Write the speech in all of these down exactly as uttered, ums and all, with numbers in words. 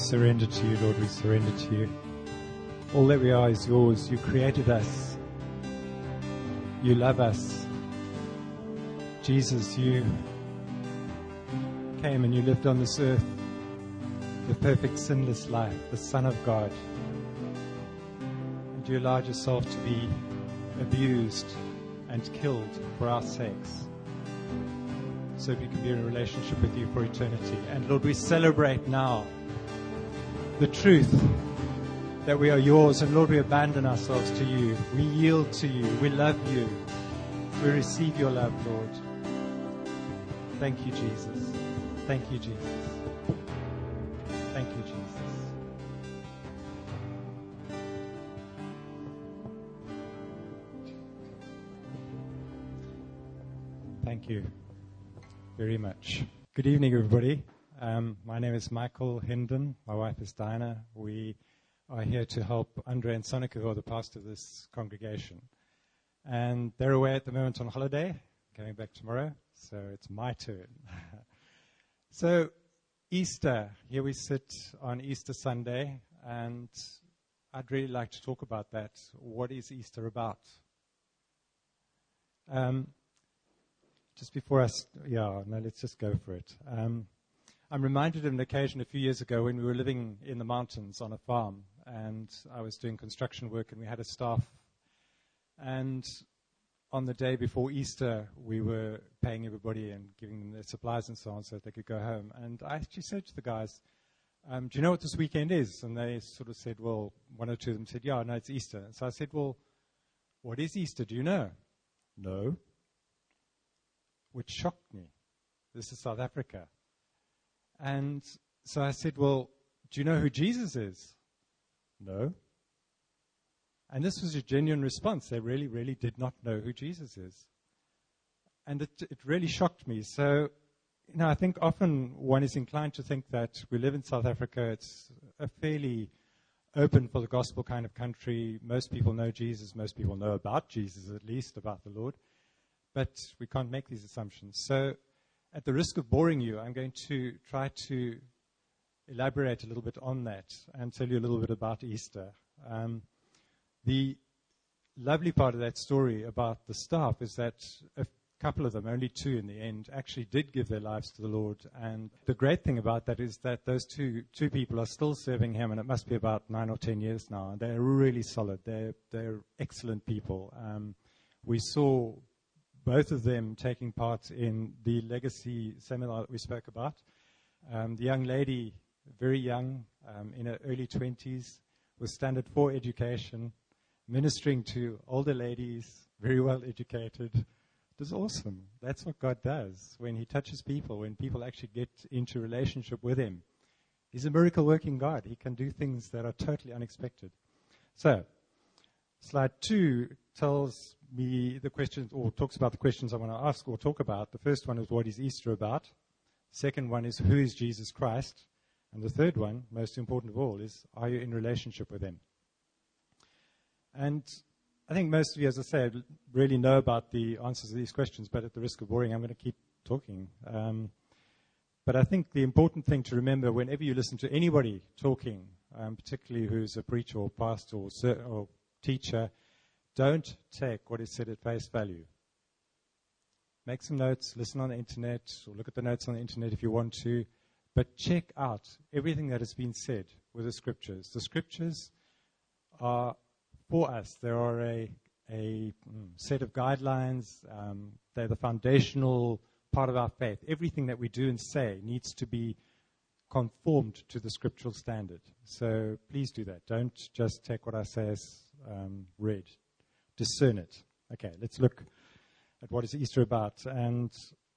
surrender to you, Lord. We surrender to you. All that we are is yours. You created us. You love us. Jesus, you came and you lived on this earth the perfect sinless life, the Son of God. And you allowed yourself to be abused and killed for our sakes, so we can be in a relationship with you for eternity. And Lord, we celebrate now the truth that we are yours. And Lord, we abandon ourselves to you. We yield to you. We love you. We receive your love, Lord. Thank you, Jesus. Thank you, Jesus. Thank you, Jesus. Thank you very much. Good evening, everybody. Um, my name is Michael Hinden. My wife is Diana. We are here to help Andre and Sonika, who are the pastor of this congregation. And they're away at the moment on holiday, coming back tomorrow, so it's my turn. So, Easter. Here we sit on Easter Sunday, and I'd really like to talk about that. What is Easter about? Um, just before I, st- yeah, no, let's just go for it. Um, I'm reminded of an occasion a few years ago when we were living in the mountains on a farm, and I was doing construction work, and we had a staff. And on the day before Easter, we were paying everybody and giving them their supplies and so on so that they could go home. And I actually said to the guys, um, do you know what this weekend is? And they sort of said, well, one or two of them said, yeah, no, it's Easter. And so I said, well, what is Easter? Do you know? No. Which shocked me. This is South Africa. And so I said, well, do you know who Jesus is? No. And this was a genuine response. They really, really did not know who Jesus is. And it, it really shocked me. So, you know, I think often one is inclined to think that we live in South Africa. It's a fairly open for the gospel kind of country. Most people know Jesus. Most people know about Jesus, at least, about the Lord. But we can't make these assumptions. So, at the risk of boring you, I'm going to try to elaborate a little bit on that and tell you a little bit about Easter. Um, the lovely part of that story about the staff is that a couple of them, only two in the end, actually did give their lives to the Lord. And the great thing about that is that those two two people are still serving Him, and it must be about nine or ten years now. And they're really solid. They're, they're excellent people. Um, we saw both of them taking part in the legacy seminar that we spoke about. Um, the young lady, very young, um, in her early twenties, was Standard four education, ministering to older ladies, very well educated. It was awesome. That's what God does when He touches people, when people actually get into relationship with Him. He's a miracle-working God. He can do things that are totally unexpected. So, slide two tells me the questions, or talks about the questions I want to ask or talk about. The first one is, what is Easter about? Second one is, who is Jesus Christ? And the third one, most important of all, is, are you in relationship with Him? And I think most of you, as I said, really know about the answers to these questions, but at the risk of boring, I'm going to keep talking. Um, but I think the important thing to remember whenever you listen to anybody talking, um, particularly who's a preacher or pastor or, ser- or teacher, don't take what is said at face value. Make some notes, listen on the internet, or look at the notes on the internet if you want to, but check out everything that has been said with the Scriptures. The Scriptures are for us. There are a, a mm, set of guidelines. Um, they're the foundational part of our faith. Everything that we do and say needs to be conformed to the scriptural standard. So please do that. Don't just take what I say as um, read. Discern it. Okay, let's look at what is Easter about. And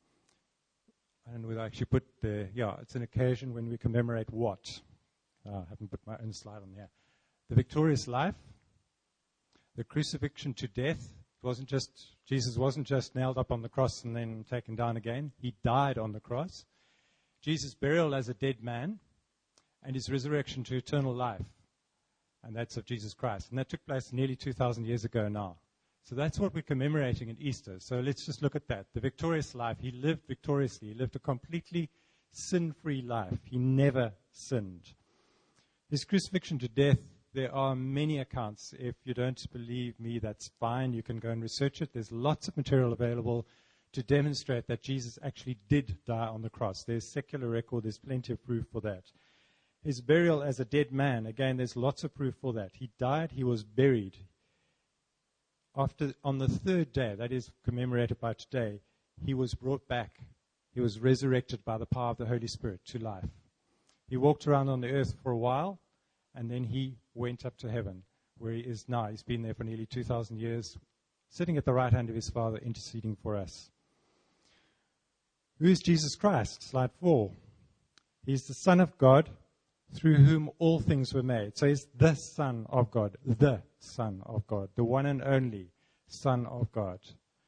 I don't know whether I actually put the, yeah, it's an occasion when we commemorate what? Oh, I haven't put my own slide on here. The victorious life, the crucifixion to death. It wasn't just, Jesus wasn't just nailed up on the cross and then taken down again. He died on the cross. Jesus' burial as a dead man, and His resurrection to eternal life. And that's of Jesus Christ. And that took place nearly two thousand years ago now. So that's what we're commemorating at Easter. So let's just look at that. The victorious life. He lived victoriously. He lived a completely sin-free life. He never sinned. His crucifixion to death, there are many accounts. If you don't believe me, that's fine. You can go and research it. There's lots of material available to demonstrate that Jesus actually did die on the cross. There's secular record. There's plenty of proof for that. His burial as a dead man, again, there's lots of proof for that. He died. He was buried. After, on the third day, that is commemorated by today, he was brought back. He was resurrected by the power of the Holy Spirit to life. He walked around on the earth for a while, and then he went up to heaven, where he is now. He's been there for nearly two thousand years, sitting at the right hand of his Father, interceding for us. Who is Jesus Christ? Slide four. He's the Son of God, through whom all things were made. So he's the Son of God, the Son of God, the one and only Son of God.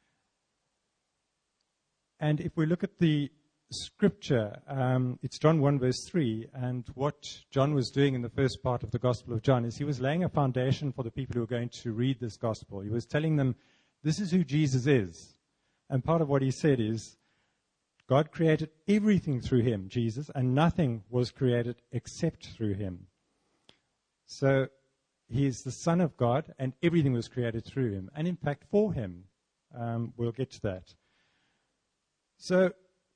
And if we look at the scripture, um, it's John one verse three, and what John was doing in the first part of the Gospel of John is he was laying a foundation for the people who are going to read this Gospel. He was telling them, this is who Jesus is. And part of what he said is, God created everything through him, Jesus, and nothing was created except through him. So he is the Son of God, and everything was created through him, and in fact for him. Um, we'll get to that. So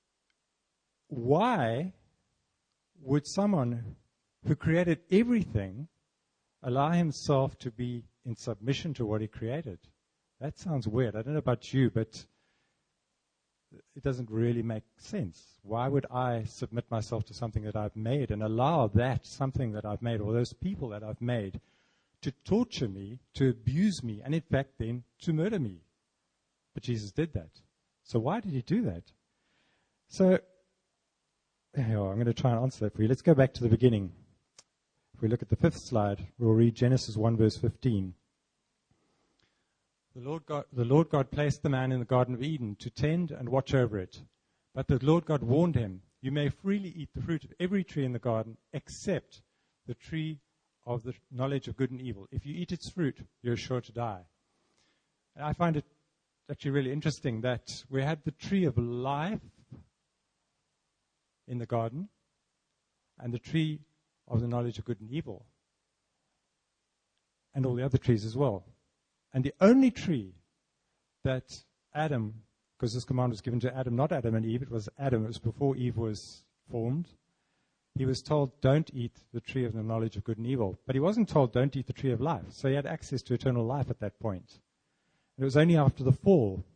why would someone who created everything allow himself to be in submission to what he created? That sounds weird. I don't know about you, but it doesn't really make sense. Why would I submit myself to something that I've made and allow that something that I've made, or those people that I've made, to torture me, to abuse me, and in fact then to murder me? But Jesus did that. So why did he do that? So, oh, I'm going to try and answer that for you. Let's go back to the beginning. If we look at the fifth slide, we'll read Genesis one verse fifteen. The Lord God, the Lord God placed the man in the Garden of Eden to tend and watch over it. But the Lord God warned him, you may freely eat the fruit of every tree in the garden, except the tree of the knowledge of good and evil. If you eat its fruit, you're sure to die. And I find it actually really interesting that we had the tree of life in the garden and the tree of the knowledge of good and evil, and all the other trees as well. And the only tree that Adam, because this command was given to Adam, not Adam and Eve, it was Adam, it was before Eve was formed, he was told, don't eat the tree of the knowledge of good and evil. But he wasn't told, don't eat the tree of life. So he had access to eternal life at that point. And it was only after the fall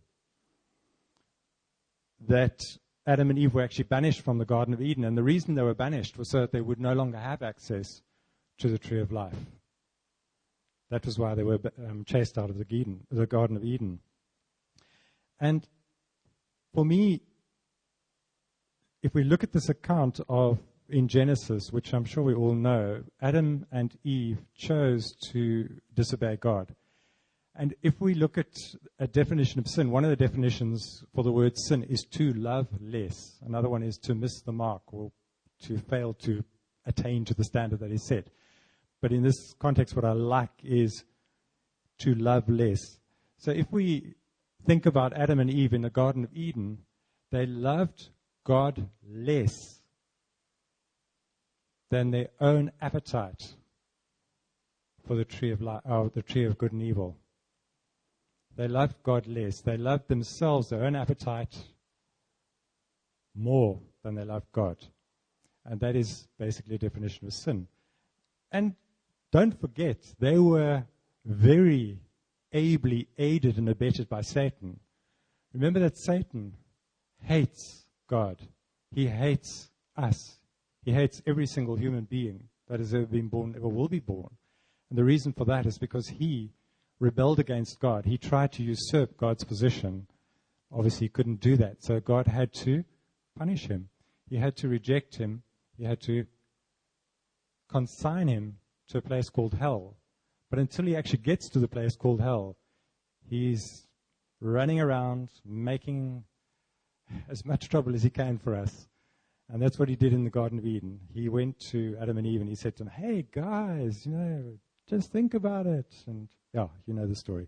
that Adam and Eve were actually banished from the Garden of Eden. And the reason they were banished was so that they would no longer have access to the tree of life. That was why they were um, chased out of the, Eden, the Garden of Eden. And for me, if we look at this account of in Genesis, which I'm sure we all know, Adam and Eve chose to disobey God. And if we look at a definition of sin, one of the definitions for the word sin is to love less. Another one is to miss the mark, or to fail to attain to the standard that is set. But in this context, what I like is to love less. So if we think about Adam and Eve in the Garden of Eden, they loved God less than their own appetite for the tree of life, or the tree of good and evil. They loved God less. They loved themselves, their own appetite, more than they loved God. And that is basically a definition of sin. And don't forget, they were very ably aided and abetted by Satan. Remember that Satan hates God. He hates us. He hates every single human being that has ever been born, ever will be born. And the reason for that is because he rebelled against God. He tried to usurp God's position. Obviously, he couldn't do that. So God had to punish him. He had to reject him. He had to consign him to a place called hell. But until he actually gets to the place called hell, he's running around making as much trouble as he can for us. And that's what he did in the Garden of Eden. He went to Adam and Eve and he said to them, hey guys, you know, just think about it. And yeah, you know the story.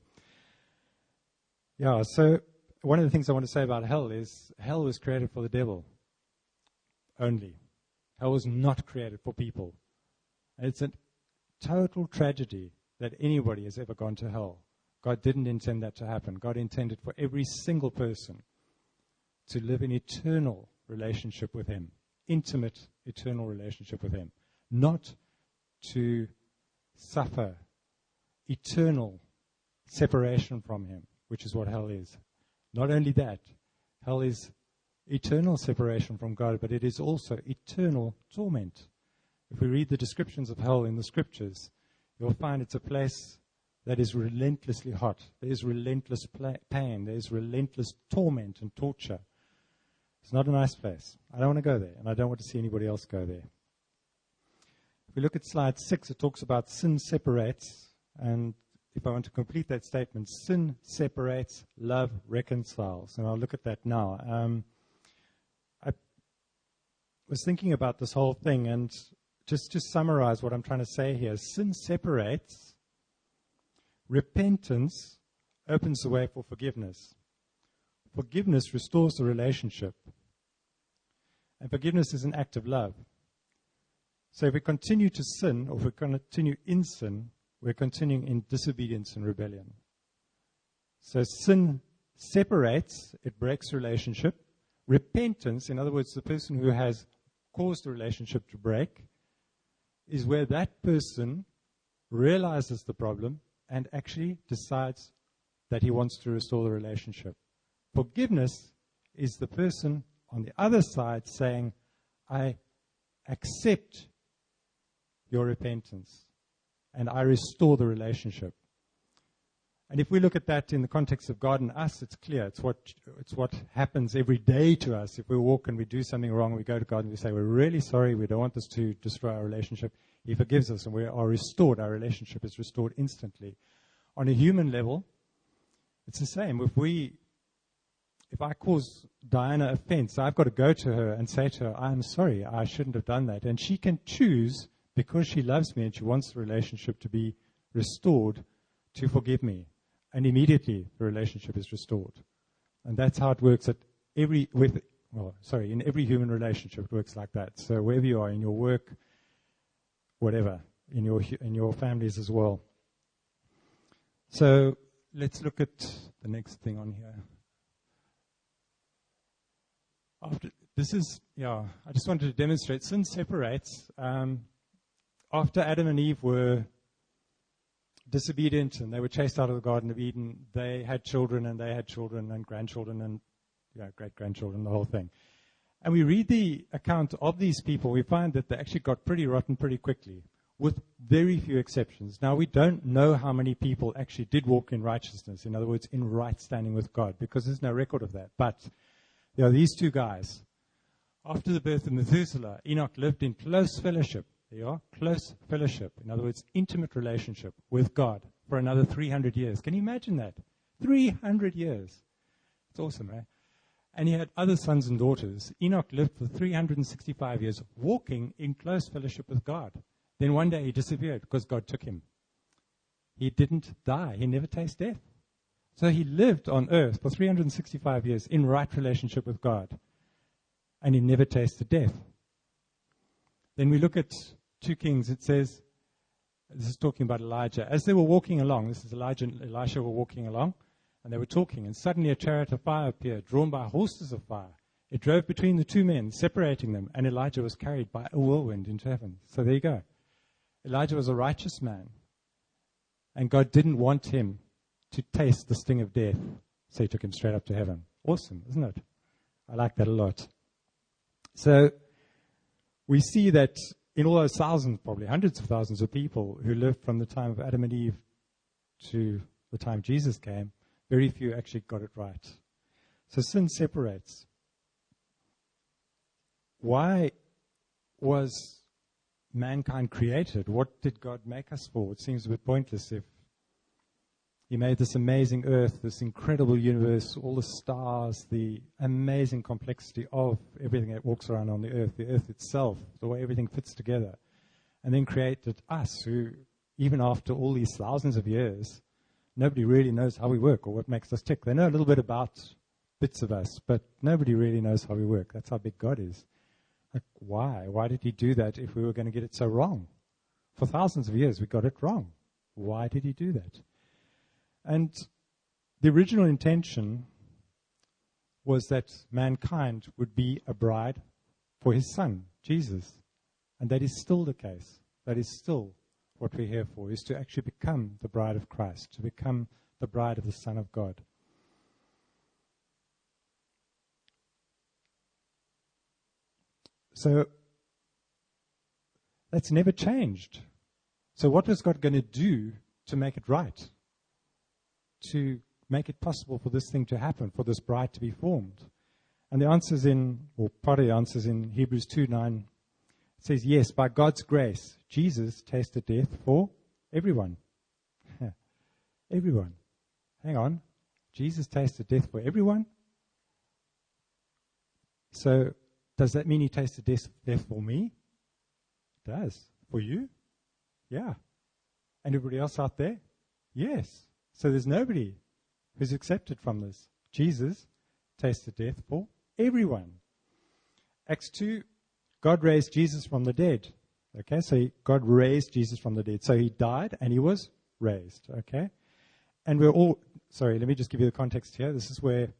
Yeah, so one of the things I want to say about hell is hell was created for the devil only. Hell was not created for people. And it's a total tragedy that anybody has ever gone to hell. God didn't intend that to happen. God intended for every single person to live in eternal relationship with Him, intimate, eternal relationship with Him, not to suffer eternal separation from Him, which is what hell is. Not only that, hell is eternal separation from God, but it is also eternal torment. If we read the descriptions of hell in the scriptures, you'll find it's a place that is relentlessly hot. There is relentless pla- pain. There is relentless torment and torture. It's not a nice place. I don't want to go there, and I don't want to see anybody else go there. If we look at slide six, it talks about sin separates, and if I want to complete that statement, sin separates, love reconciles. And I'll look at that now. Um, I was thinking about this whole thing, and just to summarize what I'm trying to say here, sin separates, repentance opens the way for forgiveness. Forgiveness restores the relationship. And forgiveness is an act of love. So if we continue to sin, or if we continue in sin, we're continuing in disobedience and rebellion. So sin separates, it breaks relationship. Repentance, in other words, the person who has caused the relationship to break, is where that person realizes the problem and actually decides that he wants to restore the relationship. Forgiveness is the person on the other side saying, I accept your repentance and I restore the relationship. And if we look at that in the context of God and us, it's clear. It's what it's what happens every day to us. If we walk and we do something wrong, we go to God and we say, we're really sorry, we don't want this to destroy our relationship. He forgives us and we are restored. Our relationship is restored instantly. On a human level, it's the same. If we, if I cause Diana offense, I've got to go to her and say to her, I'm sorry, I shouldn't have done that. And she can choose, because she loves me and she wants the relationship to be restored, to forgive me. And immediately the relationship is restored. And that's how it works at every, with, well, sorry, in every human relationship it works like that. So wherever you are, in your work, whatever, in your in your families as well. So let's look at the next thing on here. After this is, yeah, I just wanted to demonstrate sin separates. Um, after Adam and Eve were disobedient and they were chased out of the Garden of Eden, they had children and they had children and grandchildren and yeah, great-grandchildren, the whole thing. And we read the account of these people, we find that they actually got pretty rotten pretty quickly, with very few exceptions. Now, we don't know how many people actually did walk in righteousness, in other words, in right standing with God, because there's no record of that. But there are these two guys. After the birth of Methuselah, Enoch lived in close fellowship. There you are, close fellowship. In other words, intimate relationship with God for another three hundred years. Can you imagine that? three hundred years. It's awesome, right? And he had other sons and daughters. Enoch lived for three hundred sixty-five years walking in close fellowship with God. Then one day he disappeared because God took him. He didn't die. He never tasted death. So he lived on earth for three hundred sixty-five years in right relationship with God. And he never tasted death. Then we look at two Kings. It says, this is talking about Elijah. As they were walking along, this is Elijah and Elisha were walking along, and they were talking, and suddenly a chariot of fire appeared, drawn by horses of fire. It drove between the two men, separating them, and Elijah was carried by a whirlwind into heaven. So there you go. Elijah was a righteous man, and God didn't want him to taste the sting of death, so he took him straight up to heaven. Awesome, isn't it? I like that a lot. So we see that in all those thousands, probably hundreds of thousands of people who lived from the time of Adam and Eve to the time Jesus came, very few actually got it right. So sin separates. Why was mankind created? What did God make us for? It seems a bit pointless if He made this amazing earth, this incredible universe, all the stars, the amazing complexity of everything that walks around on the earth, the earth itself, the way everything fits together, and then created us who, even after all these thousands of years, nobody really knows how we work or what makes us tick. They know a little bit about bits of us, but nobody really knows how we work. That's how big God is. Like, why? Why did He do that if we were going to get it so wrong? for thousands of years we got it wrong. Why did he do that? And the original intention was that mankind would be a bride for his son, Jesus. And that is still the case. That is still what we're here for, is to actually become the bride of Christ, to become the bride of the Son of God. So that's never changed. So what was God going to do to make it right? To make it possible for this thing to happen, for this bride to be formed? And the answer's in, or part of the answer's in Hebrews two nine. It says, yes, by God's grace, Jesus tasted death for everyone. Everyone. Hang on. Jesus tasted death for everyone? So, does that mean he tasted death, death for me? It does. For you? Yeah. And everybody else out there? Yes. So there's nobody who's accepted from this. Jesus tasted death for everyone. Acts two, God raised Jesus from the dead. Okay, so he, God raised Jesus from the dead. So he died and he was raised. Okay? And we're all, sorry, let me just give you the context here. This is where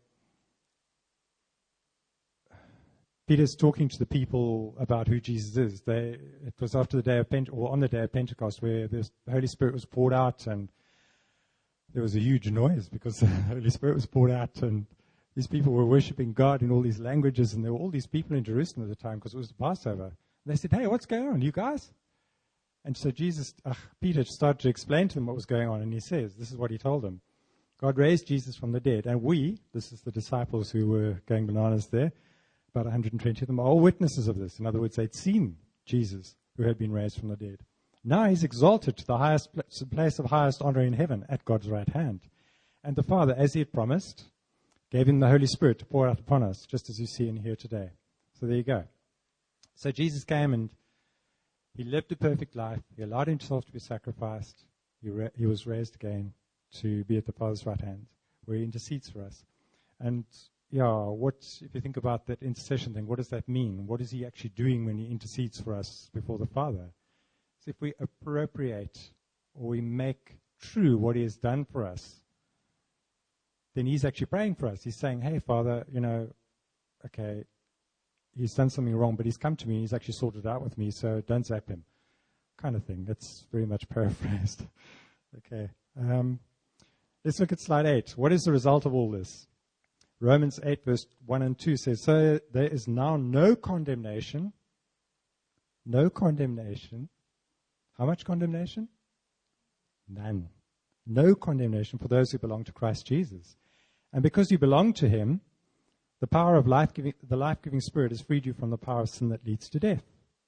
Peter's talking to the people about who Jesus is. They, it was after the day of Pentecost, or on the day of Pentecost, where the Holy Spirit was poured out, and there was a huge noise because the Holy Spirit was poured out, and these people were worshiping God in all these languages, and there were all these people in Jerusalem at the time because it was the Passover. And they said, hey, what's going on, you guys? And so Jesus, uh, Peter started to explain to them what was going on, and he says, this is what he told them. God raised Jesus from the dead, and we, this is the disciples who were going bananas there, about one hundred twenty of them, are all witnesses of this. In other words, they'd seen Jesus who had been raised from the dead. Now he's exalted to the highest place of highest honor in heaven at God's right hand. And the Father, as he had promised, gave him the Holy Spirit to pour out upon us, just as you see in here today. So there you go. So Jesus came and he lived a perfect life. He allowed himself to be sacrificed. He, ra- he was raised again to be at the Father's right hand, where he intercedes for us. And yeah, what, if you think about that intercession thing, what does that mean? What is he actually doing when he intercedes for us before the Father? So if we appropriate or we make true what he has done for us, then he's actually praying for us. He's saying, hey, Father, you know, okay, he's done something wrong, but he's come to me. He's actually sorted it out with me, so don't zap him. Kind of thing. That's very much paraphrased. Okay. Um, let's look at slide eight. What is the result of all this? Romans eight, verse one and two says, so there is now no condemnation. No condemnation. How much condemnation? None. No condemnation for those who belong to Christ Jesus. And because you belong to him, the power of life-giving, the life-giving Spirit has freed you from the power of sin that leads to death.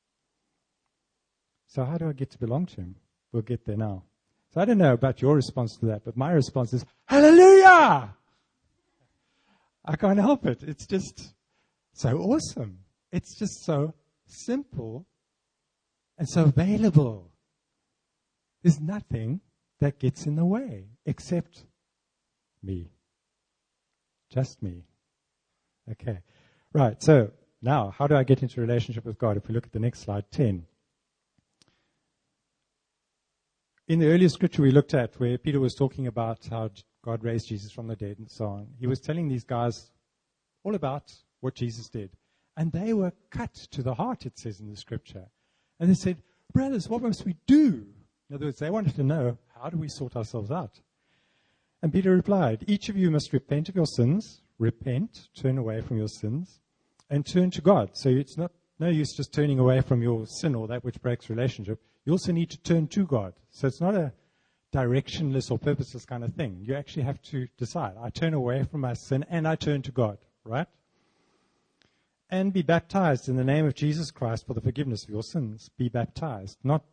So how do I get to belong to him? We'll get there now. So I don't know about your response to that, but my response is, hallelujah! I can't help it. It's just so awesome. It's just so simple and so available. There's nothing that gets in the way except me. Just me. Okay. Right. So now, how do I get into a relationship with God? If we look at the next slide, ten. In the earlier scripture we looked at, where Peter was talking about how God raised Jesus from the dead and so on, he was telling these guys all about what Jesus did. And they were cut to the heart, it says in the scripture. And they said, brothers, what must we do? In other words, they wanted to know, how do we sort ourselves out? And Peter replied, each of you must repent of your sins, repent, turn away from your sins, and turn to God. So it's not no use just turning away from your sin or that which breaks relationship. You also need to turn to God. So it's not a directionless or purposeless kind of thing. You actually have to decide. I turn away from my sin and I turn to God, right? And be baptized in the name of Jesus Christ for the forgiveness of your sins. Be baptized, not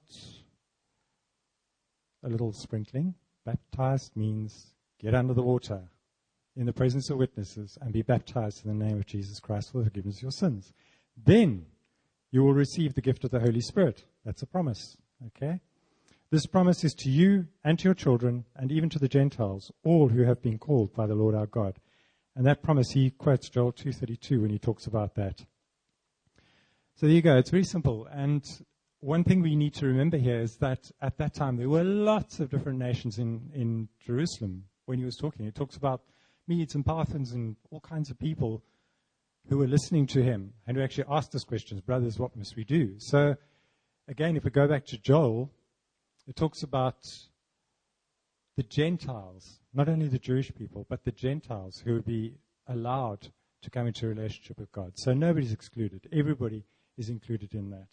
a little sprinkling. Baptized means get under the water in the presence of witnesses and be baptized in the name of Jesus Christ for the forgiveness of your sins. Then you will receive the gift of the Holy Spirit. That's a promise, okay? This promise is to you and to your children and even to the Gentiles, all who have been called by the Lord our God. And that promise, he quotes Joel two thirty-two when he talks about that. So there you go. It's very simple. And one thing we need to remember here is that at that time there were lots of different nations in, in Jerusalem when he was talking. He talks about Medes and Parthians and all kinds of people who were listening to him and who actually asked us questions, brothers, what must we do? So, again, if we go back to Joel, it talks about the Gentiles, not only the Jewish people, but the Gentiles who would be allowed to come into a relationship with God. So nobody's excluded. Everybody is included in that.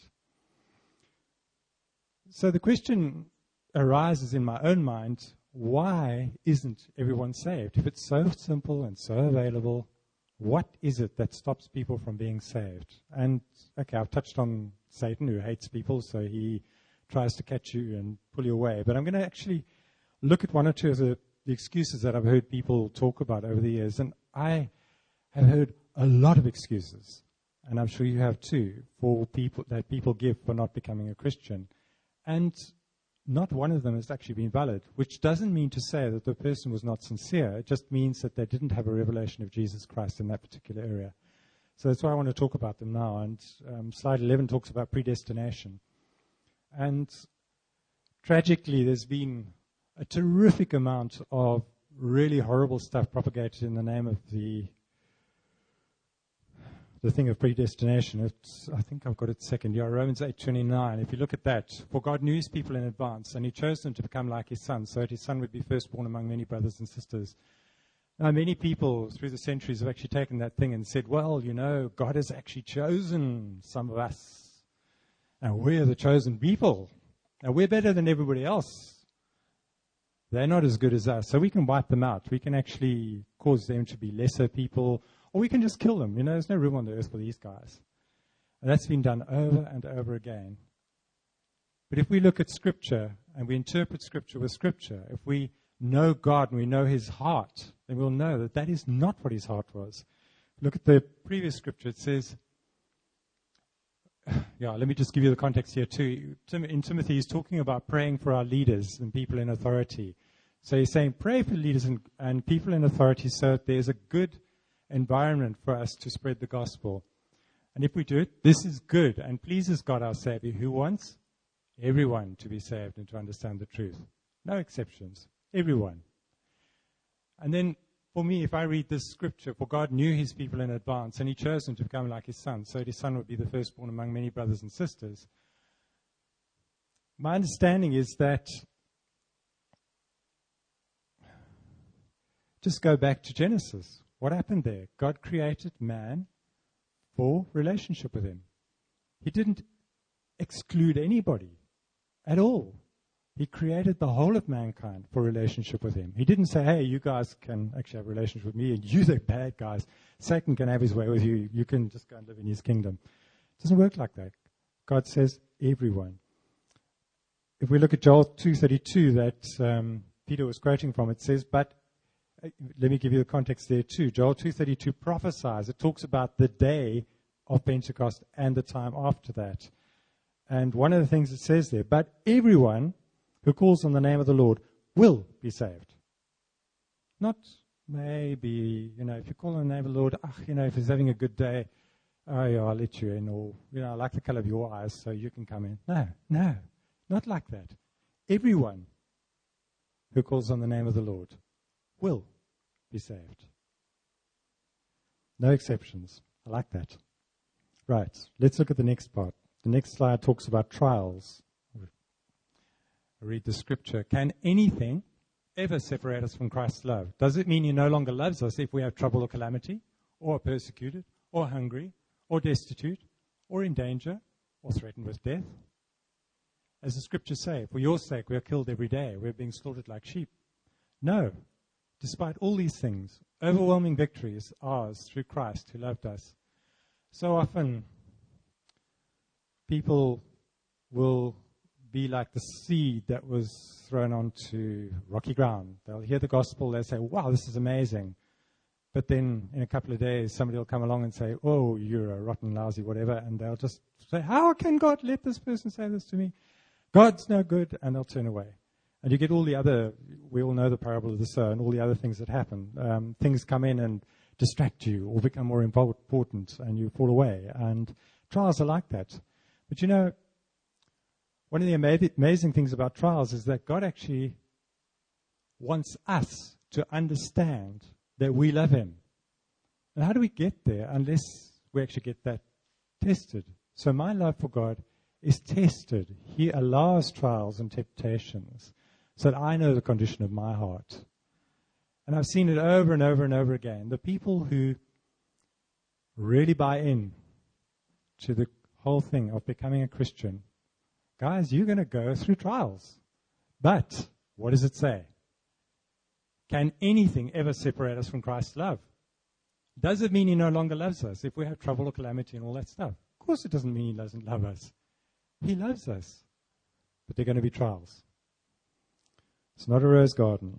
So the question arises in my own mind, why isn't everyone saved? If it's so simple and so available, what is it that stops people from being saved? And, okay, I've touched on Satan, who hates people, so he tries to catch you and pull you away. But I'm going to actually look at one or two of the, the excuses that I've heard people talk about over the years. And I have heard a lot of excuses, and I'm sure you have too, for people that people give for not becoming a Christian. And not one of them has actually been valid, which doesn't mean to say that the person was not sincere. It just means that they didn't have a revelation of Jesus Christ in that particular area. So that's why I want to talk about them now. And um, slide eleven talks about predestination. And tragically, there's been a terrific amount of really horrible stuff propagated in the name of the the thing of predestination. It's, I think I've got it second. Yeah, Romans eight twenty-nine. If you look at that, for God knew his people in advance, and he chose them to become like his son, so that his son would be firstborn among many brothers and sisters. Now, many people through the centuries have actually taken that thing and said, well, you know, God has actually chosen some of us, and we're the chosen people, and we're better than everybody else. They're not as good as us, so we can wipe them out. We can actually cause them to be lesser people, or we can just kill them. You know, there's no room on the earth for these guys. And that's been done over and over again. But if we look at Scripture and we interpret Scripture with Scripture, if we know God and we know his heart, then we'll know that that is not what his heart was. Look at the previous Scripture. It says, yeah, let me just give you the context here too. In Timothy, he's talking about praying for our leaders and people in authority. So he's saying pray for leaders and, and people in authority so that there's a good environment for us to spread the gospel. And if we do it, this is good and pleases God our Savior, who wants everyone to be saved and to understand the truth. No exceptions. Everyone. And then, for me, if I read this scripture, for God knew his people in advance, and he chose them to become like his son, so that his son would be the firstborn among many brothers and sisters. My understanding is that, just go back to Genesis. What happened there? God created man for relationship with him. He didn't exclude anybody at all. He created the whole of mankind for relationship with him. He didn't say, hey, you guys can actually have a relationship with me, and you the bad guys. Satan can have his way with you. You can just go and live in his kingdom. It doesn't work like that. God says everyone. If we look at Joel two thirty-two that um, Peter was quoting from, it says, but uh, let me give you the context there too. Joel two thirty-two prophesies. It talks about the day of Pentecost and the time after that. And one of the things it says there, but everyone who calls on the name of the Lord will be saved. Not maybe, you know, if you call on the name of the Lord, ah, you know, if he's having a good day, oh yeah, I'll let you in, or, you know, I like the color of your eyes, so you can come in. No, no, not like that. Everyone who calls on the name of the Lord will be saved. No exceptions. I like that. Right, let's look at the next part. The next slide talks about trials. Read the scripture. Can anything ever separate us from Christ's love? Does it mean he no longer loves us if we have trouble or calamity, or are persecuted, or hungry, or destitute, or in danger, or threatened with death? As the scriptures say, for your sake we are killed every day. We are being slaughtered like sheep. No. Despite all these things, overwhelming victory is ours through Christ who loved us. So often, people will be like the seed that was thrown onto rocky ground. They'll hear the gospel, they'll say, wow, this is amazing. But then in a couple of days, somebody will come along and say, oh, you're a rotten, lousy, whatever. And they'll just say, how can God let this person say this to me? God's no good. And they'll turn away. And you get all the other, we all know the parable of the sower and all the other things that happen. Um, things come in and distract you or become more important and you fall away. And trials are like that. But you know, one of the ama- amazing things about trials is that God actually wants us to understand that we love him. And how do we get there unless we actually get that tested? So my love for God is tested. He allows trials and temptations so that I know the condition of my heart. And I've seen it over and over and over again. The people who really buy in to the whole thing of becoming a Christian, guys, you're going to go through trials. But what does it say? Can anything ever separate us from Christ's love? Does it mean he no longer loves us if we have trouble or calamity and all that stuff? Of course it doesn't mean he doesn't love us. He loves us. But they're going to be trials. It's not a rose garden.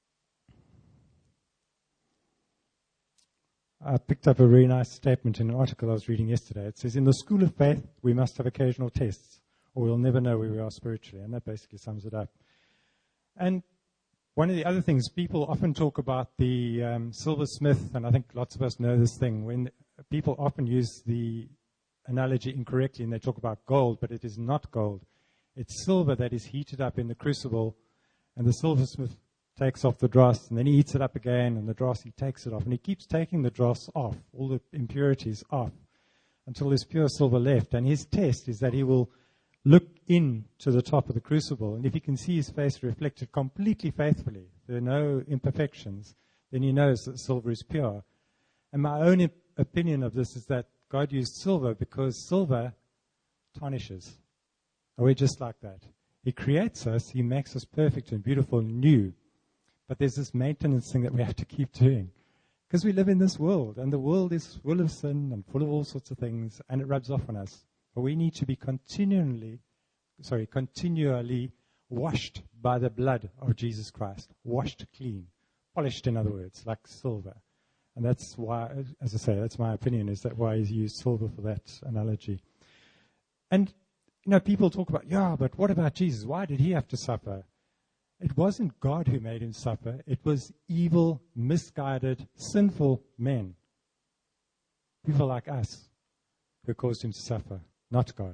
I picked up a really nice statement in an article I was reading yesterday. It says, in the school of faith, we must have occasional tests, or we'll never know where we are spiritually. And that basically sums it up. And one of the other things, people often talk about the um, silversmith, and I think lots of us know this thing, when people often use the analogy incorrectly, and they talk about gold, but it is not gold. It's silver that is heated up in the crucible, and the silversmith takes off the dross, and then he heats it up again, and the dross, he takes it off. And he keeps taking the dross off, all the impurities off, until there's pure silver left. And his test is that he will look into the top of the crucible, and if he can see his face reflected completely faithfully, there are no imperfections, then he knows that silver is pure. And my own op- opinion of this is that God used silver because silver tarnishes. And we're just like that. He creates us, he makes us perfect and beautiful and new. But there's this maintenance thing that we have to keep doing. Because we live in this world, and the world is full of sin and full of all sorts of things, and it rubs off on us. But we need to be continually, sorry, continually washed by the blood of Jesus Christ. Washed clean. Polished, in other words, like silver. And that's why, as I say, that's my opinion, is that why he's used silver for that analogy. And, you know, people talk about, yeah, but what about Jesus? Why did he have to suffer? It wasn't God who made him suffer. It was evil, misguided, sinful men. People like us who caused him to suffer, not God.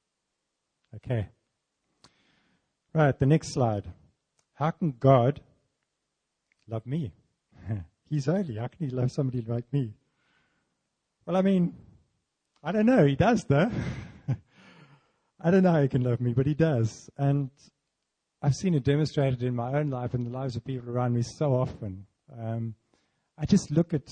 Okay. Right, the next slide. How can God love me? He's holy. How can he love somebody like me? Well, I mean, I don't know. He does, though. I don't know how he can love me, but he does. And I've seen it demonstrated in my own life and the lives of people around me so often. Um, I just look at,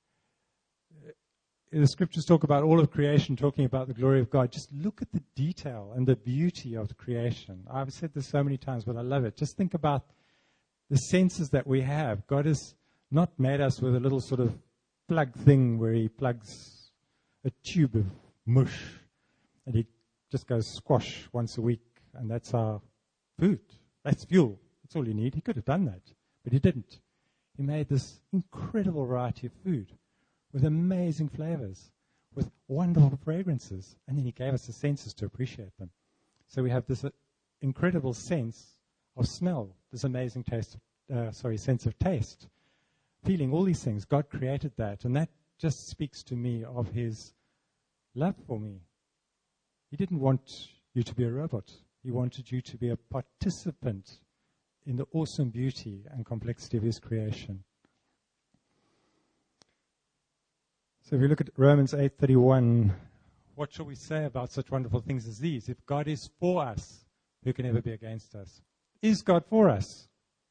uh, the scriptures talk about all of creation, talking about the glory of God. Just look at the detail and the beauty of the creation. I've said this so many times, but I love it. Just think about the senses that we have. God has not made us with a little sort of plug thing where he plugs a tube of mush and he just goes squash once a week, and that's our food. That's fuel. That's all you need. He could have done that, but he didn't. He made this incredible variety of food with amazing flavors, with wonderful fragrances, and then he gave us the senses to appreciate them. So we have this uh, incredible sense of smell, this amazing taste, uh, sorry, sense of taste, feeling, all these things. God created that, and that just speaks to me of his love for me. He didn't want you to be a robot. He wanted you to be a participant in the awesome beauty and complexity of his creation. So if we look at Romans eight thirty-one, what shall we say about such wonderful things as these? If God is for us, who can ever be against us? Is God for us?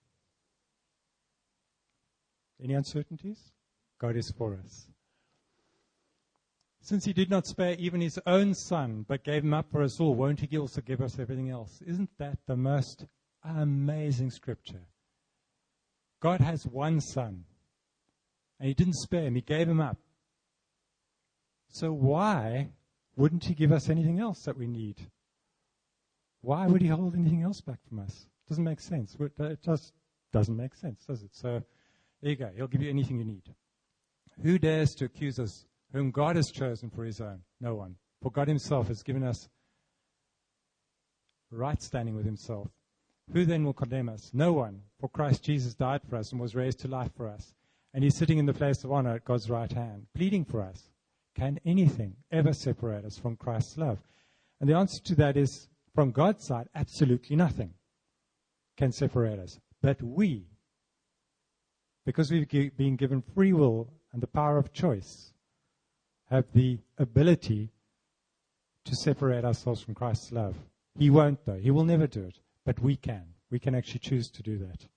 Any uncertainties? God is for us. Since he did not spare even his own son, but gave him up for us all, won't he also give us everything else? Isn't that the most amazing scripture? God has one son, and he didn't spare him. He gave him up. So why wouldn't he give us anything else that we need? Why would he hold anything else back from us? Doesn't make sense. It just doesn't make sense, does it? So there you go. He'll give you anything you need. Who dares to accuse us, whom God has chosen for his own? No one. For God himself has given us right standing with himself. Who then will condemn us? No one. For Christ Jesus died for us and was raised to life for us. And he's sitting in the place of honor at God's right hand, pleading for us. Can anything ever separate us from Christ's love? And the answer to that is from God's side, absolutely nothing can separate us. But we, because we've gi- been given free will and the power of choice, have the ability to separate ourselves from Christ's love. He won't, though. He will never do it. But we can. We can actually choose to do that.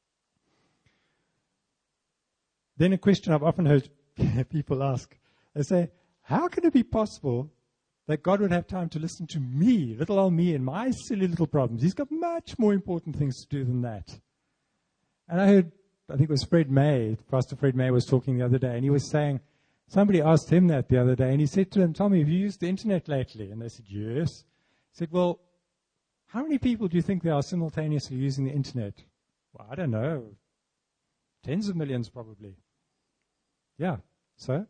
Then a question I've often heard people ask, they say, how can it be possible that God would have time to listen to me, little old me, and my silly little problems? He's got much more important things to do than that. And I heard, I think it was Fred May, Pastor Fred May was talking the other day, and he was saying, somebody asked him that the other day, and he said to them, Tommy, have you used the internet lately? And they said, yes. He said, well, how many people do you think there are simultaneously using the internet? Well, I don't know. Tens of millions, probably. Yeah, so?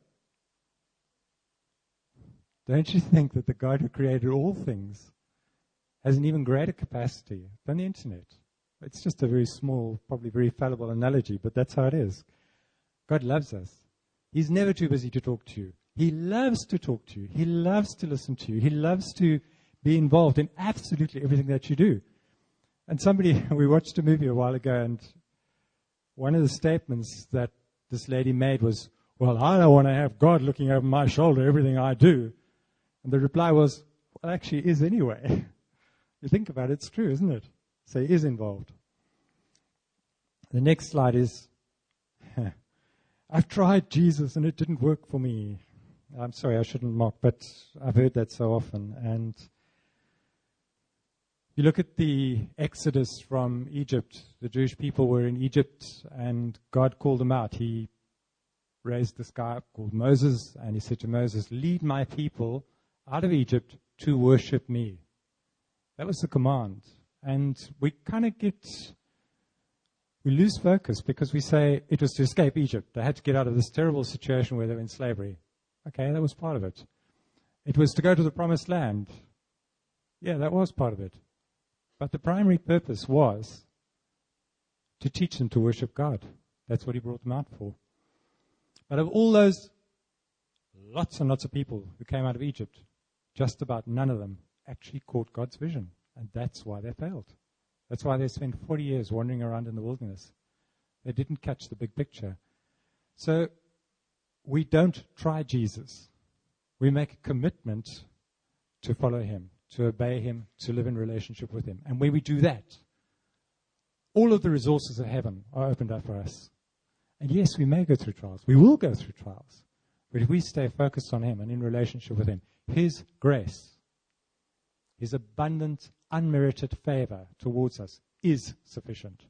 Don't you think that the God who created all things has an even greater capacity than the internet? It's just a very small, probably very fallible analogy, but that's how it is. God loves us. He's never too busy to talk to you. He loves to talk to you. He loves to listen to you. He loves to be involved in absolutely everything that you do. And somebody, we watched a movie a while ago, and one of the statements that this lady made was, well, I don't want to have God looking over my shoulder, everything I do. And the reply was, well, actually, he is anyway. You think about it, it's true, isn't it? So he is involved. The next slide is, I've tried Jesus and it didn't work for me. I'm sorry, I shouldn't mock, but I've heard that so often. And you look at the Exodus from Egypt. The Jewish people were in Egypt and God called them out. He raised this guy up called Moses, and he said to Moses, lead my people out of Egypt to worship me. That was the command. And we kind of get, we lose focus because we say it was to escape Egypt. They had to get out of this terrible situation where they were in slavery. Okay, that was part of it. It was to go to the promised land. Yeah, that was part of it. But the primary purpose was to teach them to worship God. That's what he brought them out for. But of all those lots and lots of people who came out of Egypt, just about none of them actually caught God's vision. And that's why they failed. That's why they spent forty years wandering around in the wilderness. They didn't catch the big picture. So we don't try Jesus. We make a commitment to follow him, to obey him, to live in relationship with him. And when we do that, all of the resources of heaven are opened up for us. And yes, we may go through trials. We will go through trials. But if we stay focused on him and in relationship with him, his grace, his abundant, unmerited favor towards us is sufficient.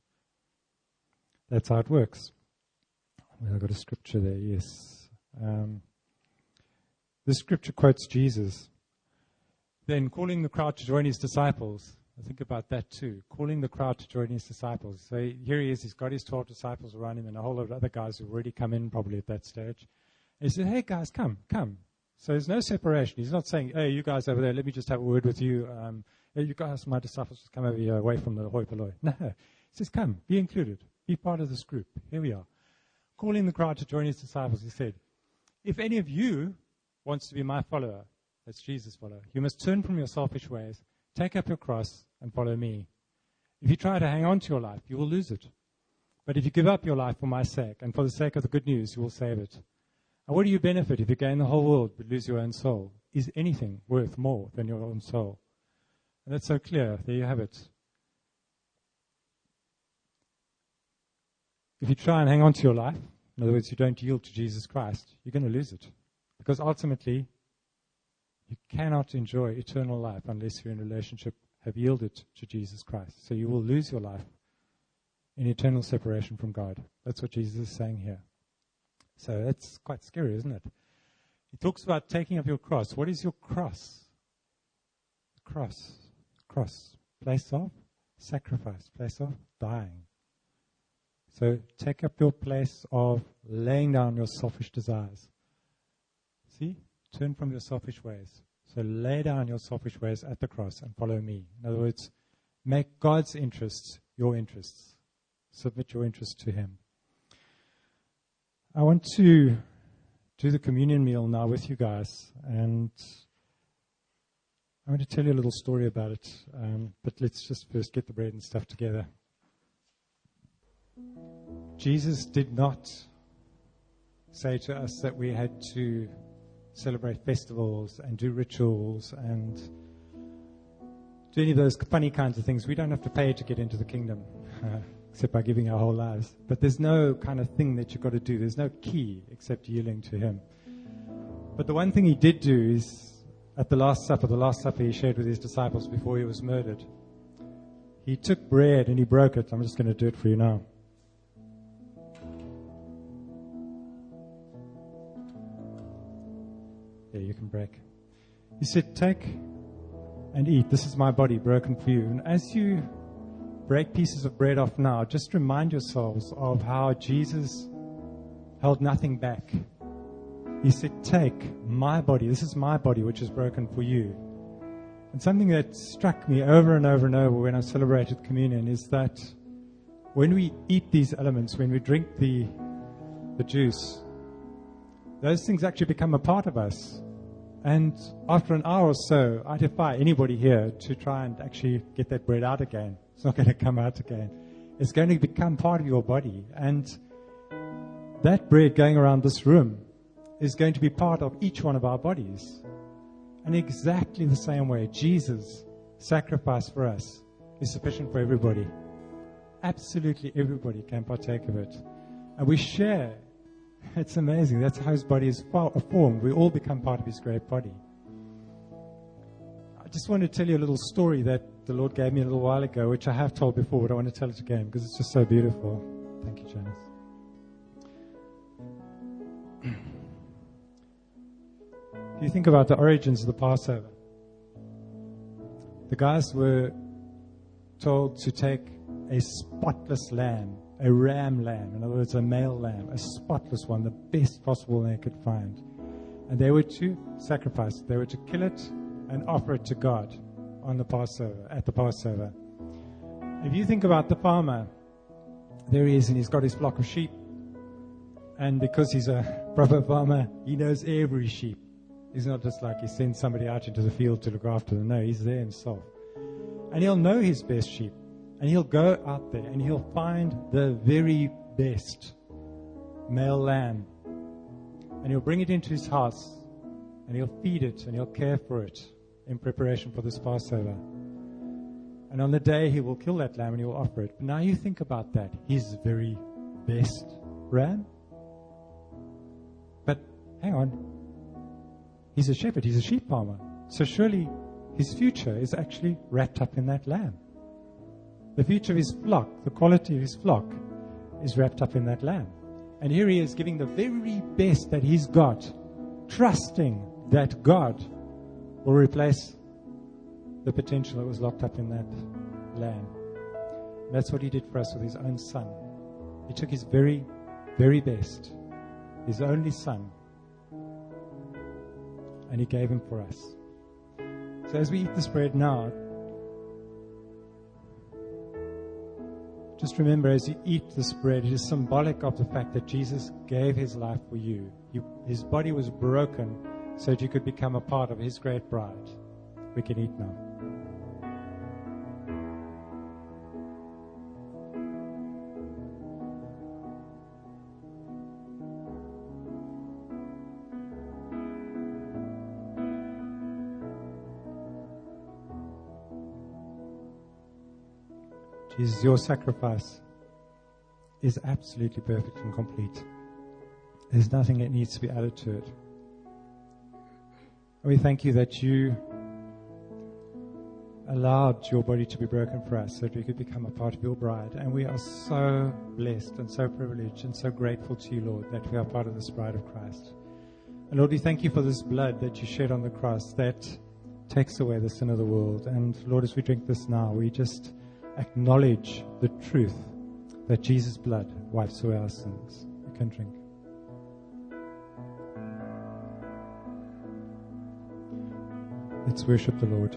That's how it works. Well, I've got a scripture there, yes. Um, the scripture quotes Jesus. Then calling the crowd to join his disciples. I think about that too. Calling the crowd to join his disciples. So here he is. He's got his twelve disciples around him and a whole lot of other guys who've already come in probably at that stage. And he said, hey guys, come, come. So there's no separation. He's not saying, hey, you guys over there, let me just have a word with you. Um, hey, you guys, my disciples, just come over here away from the hoi polloi. No, he says, come, be included. Be part of this group. Here we are. Calling the crowd to join his disciples, he said, if any of you wants to be my follower, that's Jesus' follower, you must turn from your selfish ways, take up your cross, and follow me. If you try to hang on to your life, you will lose it. But if you give up your life for my sake, and for the sake of the good news, you will save it. And what do you benefit if you gain the whole world but lose your own soul? Is anything worth more than your own soul? And that's so clear. There you have it. If you try and hang on to your life, in other words, you don't yield to Jesus Christ, you're going to lose it. Because ultimately, you cannot enjoy eternal life unless you're in a relationship, have yielded to Jesus Christ. So you will lose your life in eternal separation from God. That's what Jesus is saying here. So that's quite scary, isn't it? He talks about taking up your cross. What is your cross? Cross. Cross. Place of sacrifice. Place of dying. So take up your place of laying down your selfish desires. See? Turn from your selfish ways. So lay down your selfish ways at the cross and follow me. In other words, make God's interests your interests. Submit your interests to him. I want to do the communion meal now with you guys. And I'm going to tell you a little story about it, um, but let's just first get the bread and stuff together. Jesus did not say to us that we had to celebrate festivals and do rituals and do any of those funny kinds of things. We don't have to pay to get into the kingdom, uh, except by giving our whole lives. But there's no kind of thing that you've got to do. There's no key except yielding to him. But the one thing he did do is, at the Last Supper, the Last Supper he shared with his disciples before he was murdered, he took bread and he broke it. I'm just going to do it for you now. Yeah, you can break. He said, take and eat. This is my body broken for you. And as you break pieces of bread off now, just remind yourselves of how Jesus held nothing back. He said, take my body. This is my body, which is broken for you. And something that struck me over and over and over when I celebrated communion is that when we eat these elements, when we drink the, the juice, those things actually become a part of us. And after an hour or so, I defy anybody here to try and actually get that bread out again. It's not going to come out again. It's going to become part of your body. And that bread going around this room is going to be part of each one of our bodies. And exactly the same way, Jesus' sacrifice for us is sufficient for everybody. Absolutely everybody can partake of it. And we share. It's amazing. That's how his body is formed. We all become part of his great body. I just want to tell you a little story that the Lord gave me a little while ago, which I have told before, but I want to tell it again because it's just so beautiful. Thank you, Janice. If you think about the origins of the Passover, the guys were told to take a spotless lamb, a ram lamb, in other words, a male lamb, a spotless one, the best possible they could find. And they were to sacrifice it. They were to kill it and offer it to God on the Passover, at the Passover. If you think about the farmer, there he is, and he's got his flock of sheep. And because he's a proper farmer, he knows every sheep. He's not just like he sends somebody out into the field to look after them. No, he's there himself. And he'll know his best sheep. And he'll go out there and he'll find the very best male lamb. And he'll bring it into his house. And he'll feed it and he'll care for it in preparation for this Passover. And on the day he will kill that lamb and he will offer it. But now you think about that. His very best ram. But hang on. He's a shepherd. He's a sheep farmer. So surely his future is actually wrapped up in that lamb. The future of his flock, the quality of his flock, is wrapped up in that lamb. And here he is giving the very best that he's got, trusting that God will replace the potential that was locked up in that lamb. And that's what he did for us with his own son. He took his very, very best, his only son, and he gave him for us. So as we eat this bread now, just remember, as you eat this bread, it is symbolic of the fact that Jesus gave his life for you. He, his body was broken so that you could become a part of his great bride. We can eat now. Jesus, your sacrifice is absolutely perfect and complete. There's nothing that needs to be added to it. And we thank you that you allowed your body to be broken for us so that we could become a part of your bride. And we are so blessed and so privileged and so grateful to you, Lord, that we are part of this bride of Christ. And Lord, we thank you for this blood that you shed on the cross that takes away the sin of the world. And Lord, as we drink this now, we just acknowledge the truth that Jesus' blood wipes away our sins. You can drink. Let's worship the Lord.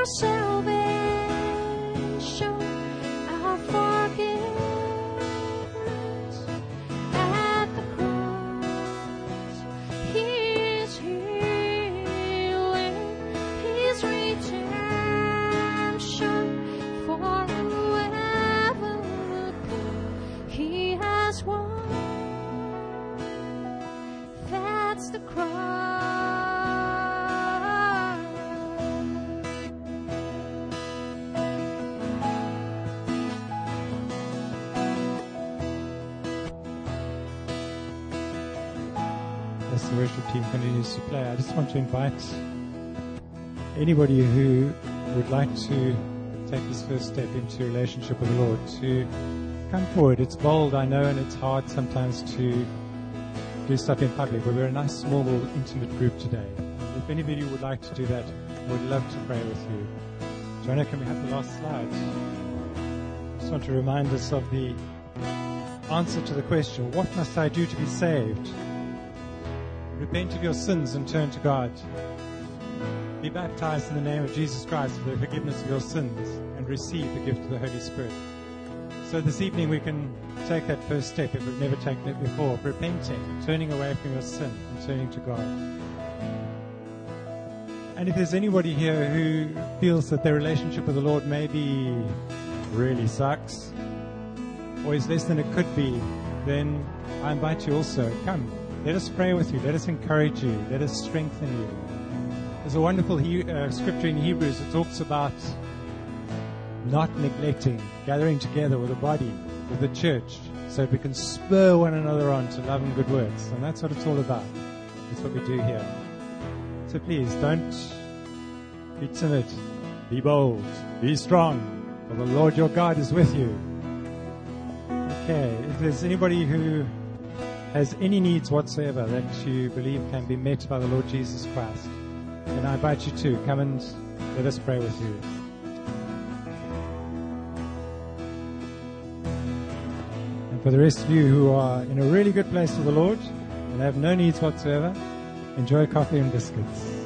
salvation, our forgiveness at the cross. His healing, His redemption forever good. He has won. That's the cross. As the worship team continues to play, I just want to invite anybody who would like to take this first step into a relationship with the Lord to come forward. It's bold, I know, and it's hard sometimes to do stuff in public, but we're a nice, small, intimate group today. And if anybody would like to do that, we'd love to pray with you. Jonah, can we have the last slide? I just want to remind us of the answer to the question, what must I do to be saved? Repent of your sins and turn to God. Be baptized in the name of Jesus Christ for the forgiveness of your sins and receive the gift of the Holy Spirit. So this evening we can take that first step if we've never taken it before, repenting, turning away from your sin and turning to God. And if there's anybody here who feels that their relationship with the Lord maybe really sucks or is less than it could be, then I invite you also, come. Let us pray with you. Let us encourage you. Let us strengthen you. There's a wonderful he- uh, scripture in Hebrews that talks about not neglecting, gathering together with the body, with the church, so that we can spur one another on to love and good works. And that's what it's all about. That's what we do here. So please, don't be timid. Be bold. Be strong. For the Lord your God is with you. Okay, if there's anybody who has any needs whatsoever that you believe can be met by the Lord Jesus Christ, then I invite you to come and let us pray with you. And for the rest of you who are in a really good place with the Lord and have no needs whatsoever, enjoy coffee and biscuits.